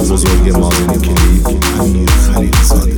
بزرگ مازن کلیپ امیر خلیلزاده.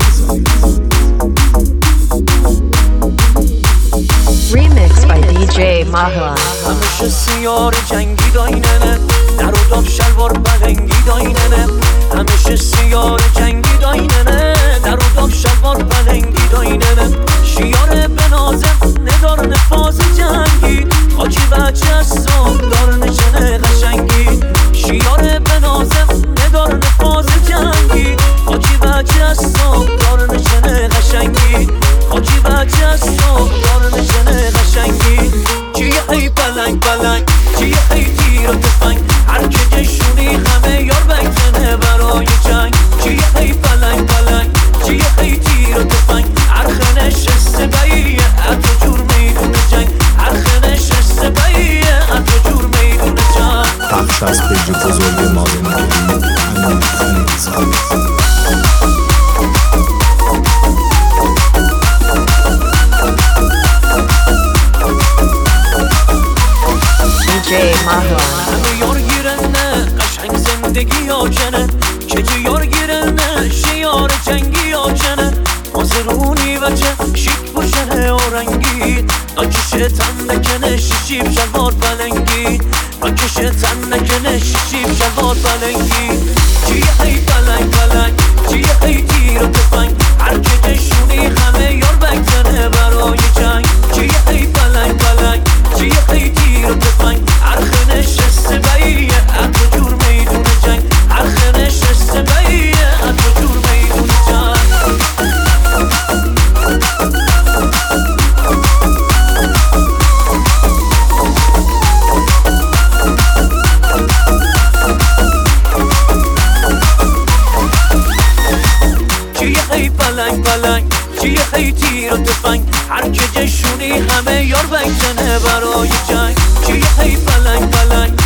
Remix by DJ Mahla. همیشه سیار جنگی دایننه در و داب شلوار پلنگی دایننه همیشه سیار جنگی دایننه در و داب شلوار پلنگی دایننه شیار بنازم ندار نفاز جنگی خاکی بچه هستم دار نشنه قشنگی شیار بنازم ندار نفاز جنگی خاکی بچه هستم دار نشنه قشنگی خاکی بچه هستم دار نشنه قشنگی چیه ای پلنگ پلنگ چیه ای تیر و تفنگ هر که جشونی همه یار بگزنه برای جنگ چیه ای پلنگ پلنگ چیه ای تیر و تفنگ هر خنش استباییه حتی جور میدونه جنگ هر خنش استباییه حتی جور میدونه جنگ. پخش از پیج بزرگ مازن کلیپ امیر خلیلزاده. همه یار گیرنه قشنگ زندگی آجنه چه یار گیرنه شیار جنگی آجنه مازرونی وچه شیک بوشنه آرنگی ناکشه تن نکنه شیشیب شلوار پلنگی ناکشه تن نکنه شیشیب شلوار پلنگی چیه ای پلنگ پلنگ چیه ای تیر و تفنگ هر که جشونی همه یار بگزنه برای جنگ چیه ای پلنگ پلنگ چیه ای تیر و تفنگ هر خنش استباییه حتی جور میدونه جنگ هر خنش استباییه حتی جور میدونه جنگ. چیه ای پلنگ پلنگ چیه ای تیر و تفنگ هر که جشونی همه یار بگزنه برای جنگ چیه ای پلنگ پلنگ